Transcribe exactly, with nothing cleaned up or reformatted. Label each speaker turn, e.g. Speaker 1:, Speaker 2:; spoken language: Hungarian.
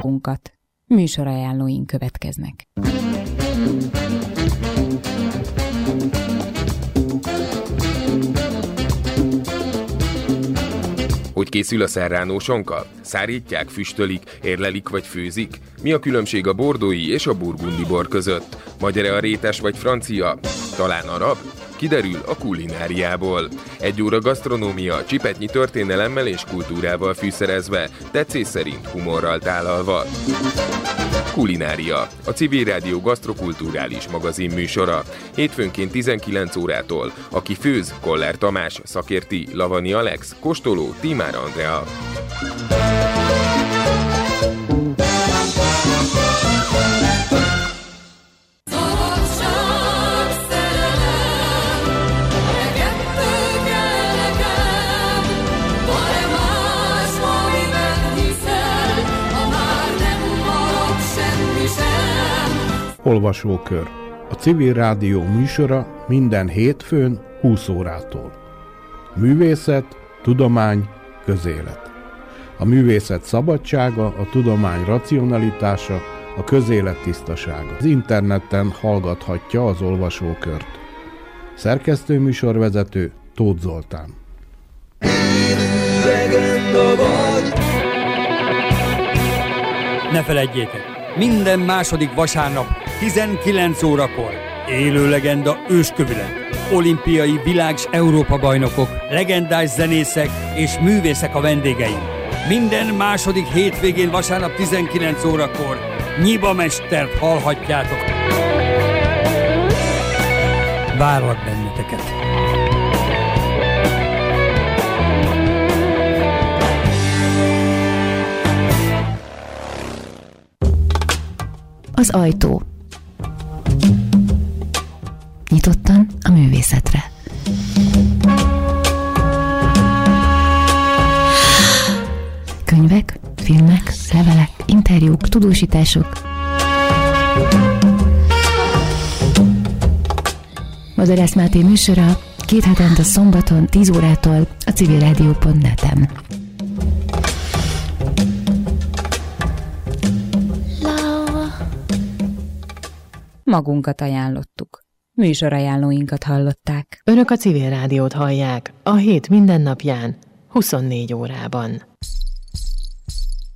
Speaker 1: magunkat. Műsorajánlóink következnek.
Speaker 2: Hogy készül a serrano sonka? Szárítják, füstölik, érlelik vagy főzik? Mi a különbség a bordói és a burgundi bor között? Magyar-e a rétes vagy francia? Talán arab? Kiderül a kulináriából. Egy óra gasztronómia, csipetnyi történelemmel és kultúrával fűszerezve, tetszés szerint humorral tálalva. Kulinária, a Civil Rádió gasztrokulturális magazin műsora. Hétfőnként tizenkilenc órától. Aki főz, Koller Tamás, szakérti, Lavani Alex, kóstoló, Tímár Andrea.
Speaker 3: Olvasókör. A Civil Rádió műsora minden hétfőn húsz órától. Művészet, tudomány, közélet. A művészet szabadsága, a tudomány racionalitása, a közélet tisztasága. Az interneten hallgathatja az olvasókört. Szerkesztő műsorvezető Tóth Zoltán.
Speaker 4: Ne feledjétek, minden második vasárnap tizenkilenc órakor élő legenda őskövület, olimpiai világ- s Európa-bajnokok, legendás zenészek és művészek a vendégeim. Minden második hétvégén vasárnap tizenkilenc órakor Nyiba mestert hallhatjátok. Várlak benneteket!
Speaker 5: Az ajtó. Nyitottan a művészetre. Könyvek, filmek, levelek, interjúk, tudósítások. Madarász Máté műsora két hetente szombaton tíz órától a civilradio pont net-en.
Speaker 1: Magunkat ajánlottuk. Műsorajánlóinkat hallották.
Speaker 6: Önök a Civil Rádiót hallják a hét minden napján, huszonnégy órában.